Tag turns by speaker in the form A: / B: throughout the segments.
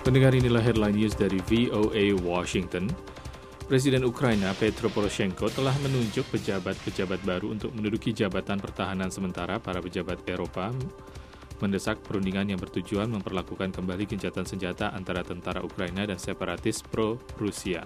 A: Pendengar, inilah headline news dari VOA Washington. Presiden Ukraina Petro Poroshenko telah menunjuk pejabat-pejabat baru untuk menduduki jabatan pertahanan sementara. Para pejabat Eropa mendesak perundingan yang bertujuan memperlakukan kembali gencatan senjata antara tentara Ukraina dan separatis pro-Rusia.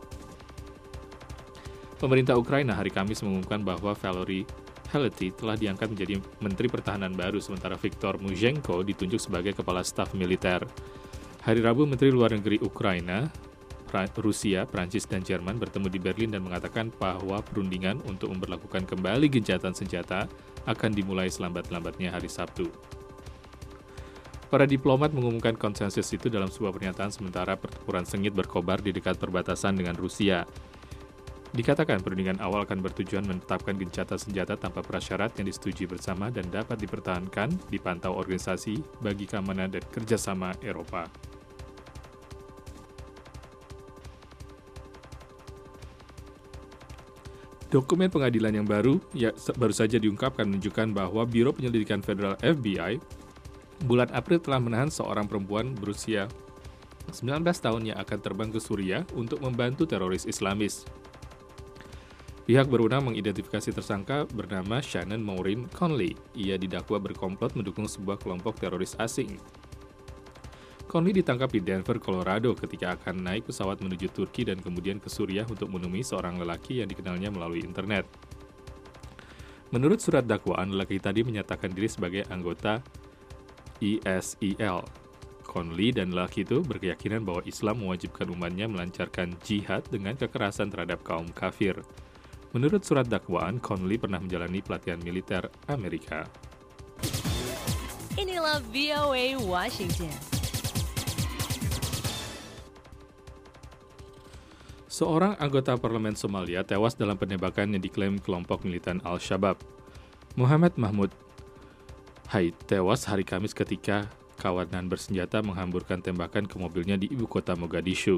A: Pemerintah Ukraina hari Kamis mengumumkan bahwa Valery Helety telah diangkat menjadi Menteri Pertahanan baru, sementara Viktor Muzhenko ditunjuk sebagai Kepala Staf Militer. Hari Rabu, Menteri Luar Negeri Ukraina, Rusia, Prancis, dan Jerman bertemu di Berlin dan mengatakan bahwa perundingan untuk memperlakukan kembali gencatan senjata akan dimulai selambat-lambatnya hari Sabtu. Para diplomat mengumumkan konsensus itu dalam sebuah pernyataan sementara pertempuran sengit berkobar di dekat perbatasan dengan Rusia. Dikatakan perundingan awal akan bertujuan menetapkan gencatan senjata tanpa prasyarat yang disetujui bersama dan dapat dipertahankan dipantau Organisasi bagi Keamanan dan Kerjasama Eropa. Dokumen pengadilan yang baru saja diungkapkan menunjukkan bahwa Biro Penyelidikan Federal FBI bulan April telah menahan seorang perempuan berusia 19 tahun yang akan terbang ke Suriah untuk membantu teroris Islamis. Pihak berwenang mengidentifikasi tersangka bernama Shannon Maureen Conley. Ia didakwa berkomplot mendukung sebuah kelompok teroris asing. Conley ditangkap di Denver, Colorado ketika akan naik pesawat menuju Turki dan kemudian ke Suriah untuk menemui seorang lelaki yang dikenalnya melalui internet. Menurut surat dakwaan, lelaki tadi menyatakan diri sebagai anggota ISIL. Conley dan lelaki itu berkeyakinan bahwa Islam mewajibkan umatnya melancarkan jihad dengan kekerasan terhadap kaum kafir. Menurut surat dakwaan, Conley pernah menjalani pelatihan militer Amerika.
B: Inilah VOA Washington.
A: Seorang anggota parlemen Somalia tewas dalam penembakan yang diklaim kelompok militan Al-Shabaab. Muhammad Mahmud Haid tewas hari Kamis ketika kawanan bersenjata menghamburkan tembakan ke mobilnya di ibu kota Mogadishu.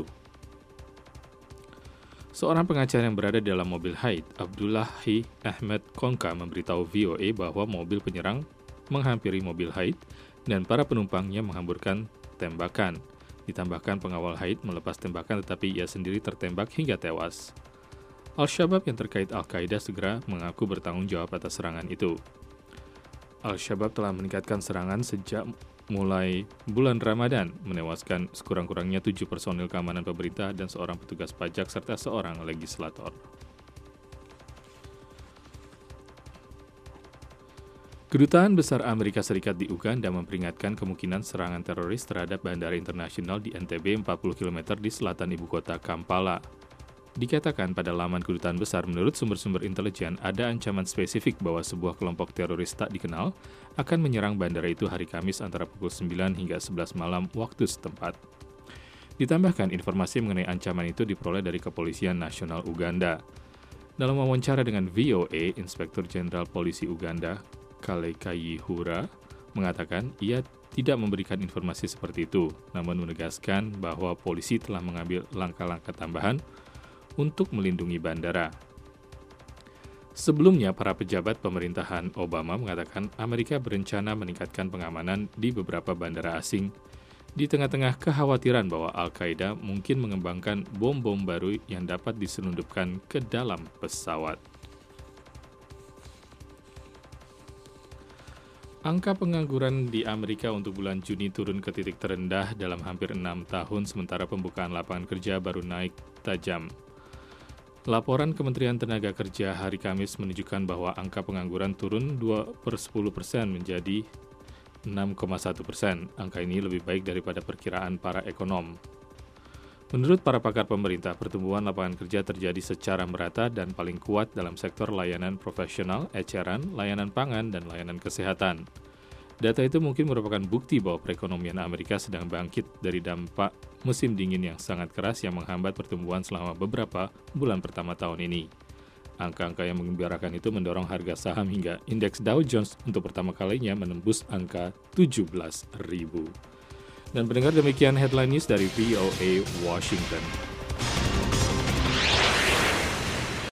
A: Seorang pengacara yang berada di dalam mobil Haid, Abdullahi Ahmed Konka, memberitahu VOA bahwa mobil penyerang menghampiri mobil Haid dan para penumpangnya menghamburkan tembakan. Ditambahkan pengawal Haid melepas tembakan tetapi ia sendiri tertembak hingga tewas. Al-Shabaab yang terkait Al-Qaeda segera mengaku bertanggung jawab atas serangan itu. Al-Shabaab telah meningkatkan serangan sejak mulai bulan Ramadan, menewaskan sekurang-kurangnya 7 personil keamanan pemerintah dan seorang petugas pajak serta seorang legislator. Kedutaan Besar Amerika Serikat di Uganda memperingatkan kemungkinan serangan teroris terhadap bandara internasional di Entebbe 40 km di selatan ibu kota Kampala. Dikatakan pada laman Kedutaan Besar, menurut sumber-sumber intelijen, ada ancaman spesifik bahwa sebuah kelompok teroris tak dikenal akan menyerang bandara itu hari Kamis antara pukul 9 hingga 11 malam waktu setempat. Ditambahkan, informasi mengenai ancaman itu diperoleh dari Kepolisian Nasional Uganda. Dalam wawancara dengan VOA, Inspektur Jenderal Polisi Uganda, Kale Kayihura, mengatakan ia tidak memberikan informasi seperti itu, namun menegaskan bahwa polisi telah mengambil langkah-langkah tambahan untuk melindungi bandara. Sebelumnya, para pejabat pemerintahan Obama mengatakan Amerika berencana meningkatkan pengamanan di beberapa bandara asing di tengah-tengah kekhawatiran bahwa Al-Qaeda mungkin mengembangkan bom-bom baru yang dapat diselundupkan ke dalam pesawat. Angka pengangguran di Amerika untuk bulan Juni turun ke titik terendah dalam hampir 6 tahun, sementara pembukaan lapangan kerja baru naik tajam. Laporan Kementerian Tenaga Kerja hari Kamis menunjukkan bahwa angka pengangguran turun 2/10% menjadi 6,1%. Angka ini lebih baik daripada perkiraan para ekonom. Menurut para pakar pemerintah, pertumbuhan lapangan kerja terjadi secara merata dan paling kuat dalam sektor layanan profesional, eceran, layanan pangan, dan layanan kesehatan. Data itu mungkin merupakan bukti bahwa perekonomian Amerika sedang bangkit dari dampak musim dingin yang sangat keras yang menghambat pertumbuhan selama beberapa bulan pertama tahun ini. Angka-angka yang menggembirakan itu mendorong harga saham hingga indeks Dow Jones untuk pertama kalinya menembus angka 17.000. Dan pendengar, demikian headline news dari VOA Washington.